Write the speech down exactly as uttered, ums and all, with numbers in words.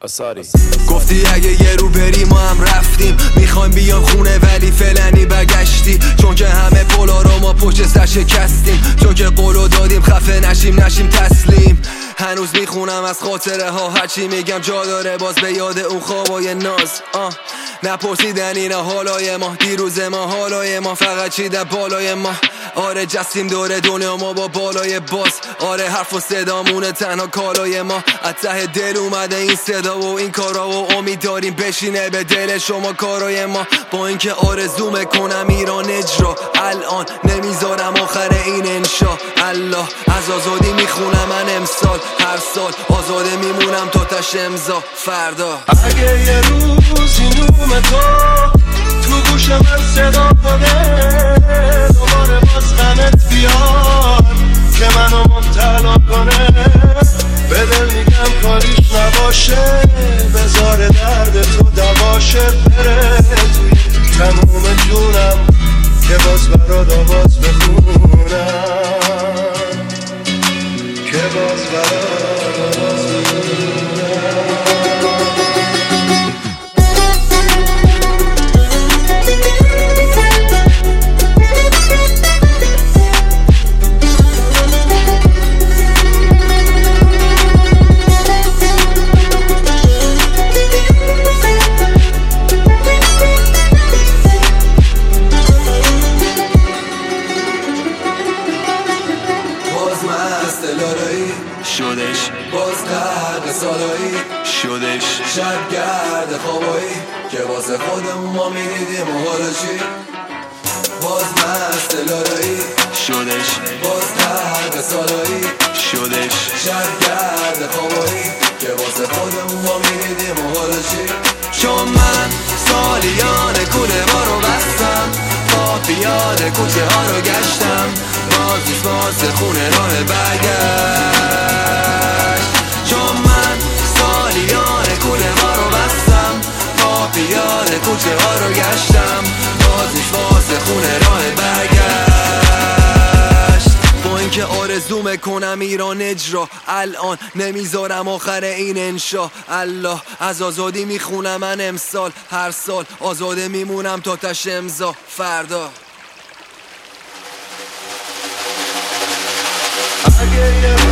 آساری گفتی اگه یه رو بریم ما هم رفتیم، میخوایم بیام خونه ولی فعلنی برگشتی، چون که همه پولا رو ما پشت سر شکستیم، چون که قولو دادیم خفه نشیم نشیم تسلیم. هنوز میخونم از خاطره ها، هرچی میگم جا داره باز به یاد اون خوابای ناز. آه نپرسیدن اینا حالای ما، دیروز ما حالای ما فقط چی در بالای ما. آره جستیم دور دنیا ما با بالای باز، آره حرف و صدامونه تنها کالای ما. از ته دل اومده این صدا و این کارا و امید داریم بشینه به دل شما کارای ما. با اینکه آرزو میکنم ایران اجرا، الان نمیذارم آخر این انشا. الله از آزادی میخونم من امسال، هر سال آزاده میمونم تا تش امضا. فردا اگه یه روزی نوم تو تو گوش من صدا کنه، دوباره باز غمت بیاد که منو مبتلا کنه، به دل میگم کاریش نباشه، بذار درد تو دواشه، بره توی تموم جونم که باز برات آواز بخونم، که باز برات آواز بخونم. شدش باز غرق سالایی، شدش شب گرد خوابایی که واسه خودمون ما میدیدیم و حالا چی؟ باز مست لالایی شدش باز غرق سالایی، شدش شب گرد خوابایی که واسه خودمون ما میدیدیم و حالا چی؟ چون من سالیان کوله ما رو بستم، با پیاده کوچه ها رو گشتم، باز نیست واسه خونه راه برگشت. چون من سالیان کوله ما رو بستم، با پیاده کوچه ها رو گشتم، باز نیست واسه خونه راه برگشت. با اینکه آرزو میکنم ایران اجرا، الان نمیذارم آخر این انشا. الله از آزادی میخونم من امسال، هر سال آزاده میمونم تا تش امضا. فردا اگه یه